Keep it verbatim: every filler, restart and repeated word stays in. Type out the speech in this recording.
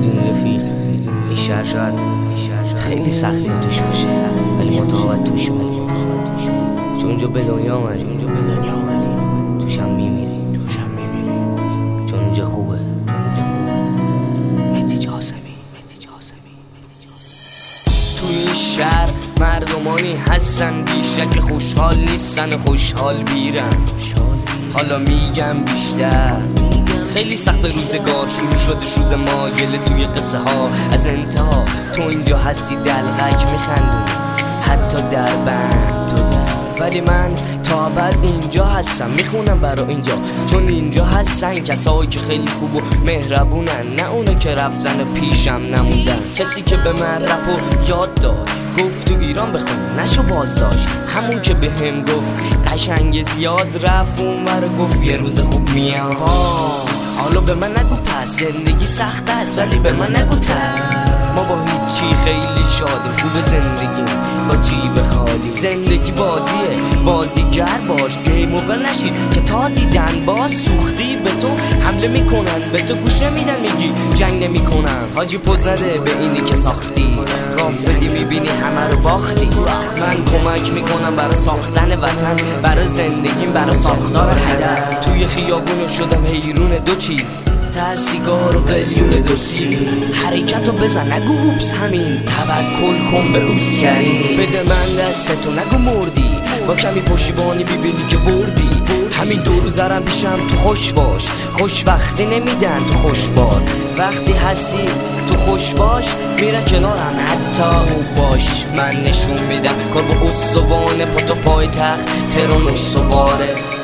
میدونی رفیق، این شهر شاید خیلی سختی توش باشه، ولی متعاقد توش میری، چون اونجا به دنیا آمدی، توش هم میمیری، چون اونجا خوبه. مهدی جاسمی توی این شهر مردمانی هستن بیشتر که خوشحال نیستن، خوشحال بیرن. حالا میگم بیشتر خیلی سخت روزگار شروع شده، روز ماگل توی قصه ها از انتها. تو اینجا هستی دلغک میخندونی حتی در بند تو در، ولی من تا بعد اینجا هستم میخونم برا اینجا، چون اینجا هستن کسایی که خیلی خوب و مهربونن، نه اونا که رفتن پیشم نموندن. کسی که به من رپو یاد داد گفت تو ایران بخون نشو بازداشت، همون که به هم گفت قشنگ زیاد رفت اون ور گفت یه روز خوب میام. حالا به من نگو پس زندگی سخت است، ولی به من نگو تر، ما با هیچی خیلی شادیم، خوب زندگی با جیب خالی. زندگی بازیه، بازیگر باش، گیم اوور نشی که تا دیدن باز سوختی به تو حمله میکنن، به تو گوش نمیدن میگی جنگ نمیکنن. حاجی پوز نده به اینی که ساختی، غافلی میبینی همه رو باختی. من کمک میکنم برای ساختن وطن، برای زندگیم، برای ساختار هدف. توی خیابون شدم حیرون دو چیز، ته سیگار و قلیون دو سیب. حرکتو بزن نگو اوپس، همین توکل کن به اوز کریم. بده من دستتو نگو مردی، با کمی پشیبانی ببینی که بردی. همین دو روزرم پیشم تو خوش باش، خوشبختی نمیدن تو خوش بار. وقتی هستی تو خوش باش میره کنارم حتی او باش. من نشون میدم کار با استوانه، پا تو پای تخت ترون و سواره.